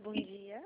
bom dia.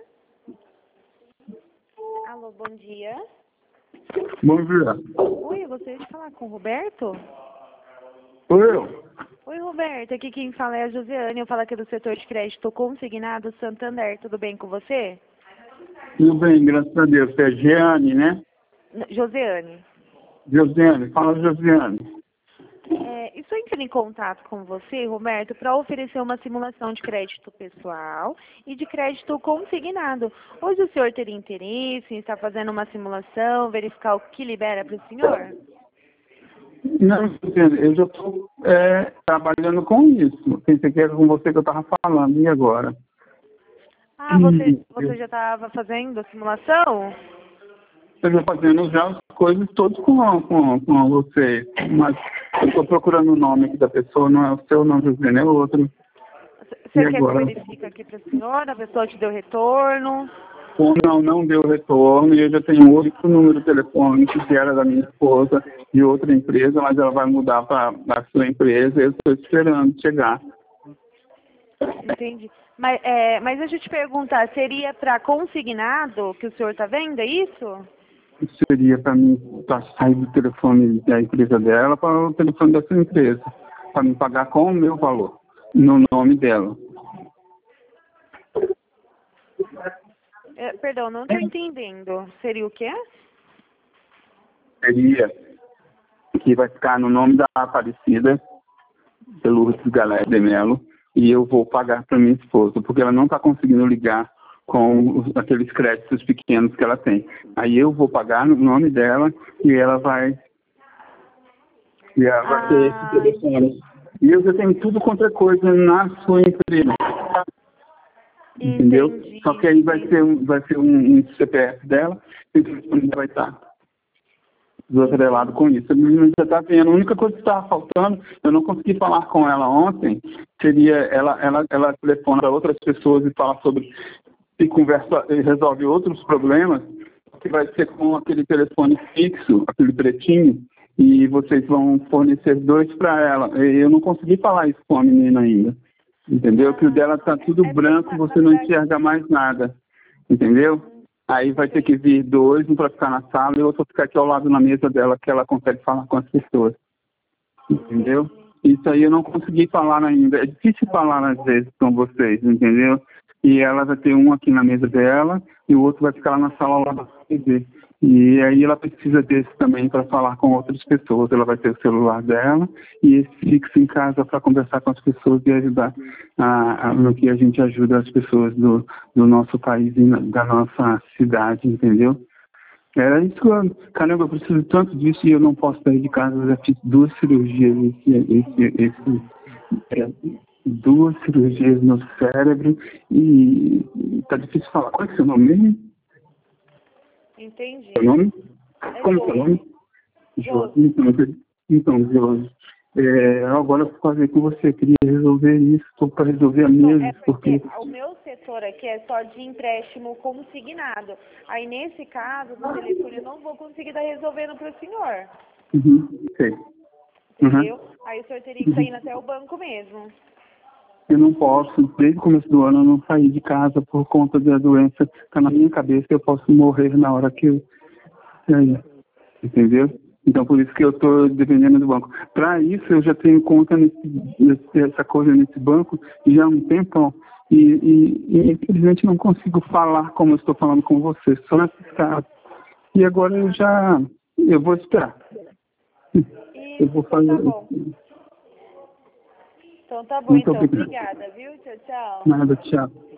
Alô, bom dia. Bom dia. Oi, eu gostaria de falar com o Roberto? Sou eu. Oi, Roberto. Aqui quem fala é a Josiane. Eu falo aqui do setor de crédito consignado Santander. Tudo bem com você? Tudo bem, graças a Deus. Você é Jeane, né? Josiane. Josiane, fala Josiane. Estou entrando em contato com você, Roberto, para oferecer uma simulação de crédito pessoal e de crédito consignado. Hoje o senhor teria interesse em estar fazendo uma simulação, verificar o que libera para o senhor? Não, Josiane, eu já estou trabalhando com isso. Pensei que era com você que eu estava falando. E agora? Ah, você já estava fazendo a simulação? Eu estou fazendo já as coisas todas com você. Mas eu estou procurando o nome aqui da pessoa. Não é o seu, não, Josiane, é o outro. Você E quer que eu agora? verifique aqui para o senhor? A pessoa te deu retorno? Não deu retorno e eu já tenho outro número de telefone que era da minha esposa de outra empresa, mas ela vai mudar para a sua empresa e eu estou esperando chegar. Entendi. Mas deixa eu te perguntar, seria para consignado que o senhor está vendo, é isso? Seria para mim sair do telefone da empresa dela para o telefone da sua empresa, para me pagar com o meu valor, no nome dela. Perdão, não estou entendendo. Seria o quê? Seria que vai ficar no nome da Aparecida, pelo Galera de Melo, e eu vou pagar para minha esposa, porque ela não está conseguindo ligar com aqueles créditos pequenos que ela tem. Aí eu vou pagar no nome dela e ela vai ter esse telefone. E eu já tenho tudo quanto é coisa na sua empresa. Entendeu? Entendi. Só que aí vai ser um CPF dela e o telefone vai estar desatrelado com isso. A menina já está vendo. A única coisa que estava faltando, eu não consegui falar com ela ontem, seria ela telefona para outras pessoas e fala sobre e conversa e resolve outros problemas, que vai ser com aquele telefone fixo, aquele pretinho, e vocês vão fornecer 2 para ela. Eu não consegui falar isso com a menina ainda. Entendeu? Que o dela está tudo branco, você não enxerga mais nada. Entendeu? Aí vai ter que vir 2, um para ficar na sala e outro para ficar aqui ao lado na mesa dela, que ela consegue falar com as pessoas. Entendeu? Isso aí eu não consegui falar ainda. É difícil falar às vezes com vocês, entendeu? E ela vai ter um aqui na mesa dela e o outro vai ficar lá na sala lá da TV. E aí ela precisa desse também para falar com outras pessoas. Ela vai ter o celular dela e esse fixo em casa para conversar com as pessoas e ajudar no que a gente ajuda as pessoas do nosso país e da nossa cidade, entendeu? Era isso, caramba, eu preciso tanto disso e eu não posso sair de casa. Eu já fiz 2 cirurgias, 2 cirurgias no cérebro e tá difícil falar. Qual é o seu nome mesmo? Entendi. Seu nome? Como é Josi. seu nome? Josi. Então, Josi, agora eu vou fazer com você. Queria resolver isso, estou para resolver a mesa, porque o meu setor aqui é só de empréstimo consignado. Aí, nesse caso, no telefone, eu não vou conseguir estar resolvendo para o senhor. Sei. Entendeu? Aí o senhor teria que estar indo até o banco mesmo. Eu não posso, desde o começo do ano eu não saí de casa por conta da doença que está na minha cabeça, eu posso morrer na hora que eu sair, entendeu? Então por isso que eu estou dependendo do banco. Para isso eu já tenho conta essa coisa nesse banco já há um tempão e infelizmente não consigo falar como eu estou falando com você, só nessa escala. E agora eu vou esperar. Eu vou fazer tá bom. Então tá bom, Muito então. obrigado. Obrigada, viu? Tchau, tchau. Nada, tchau.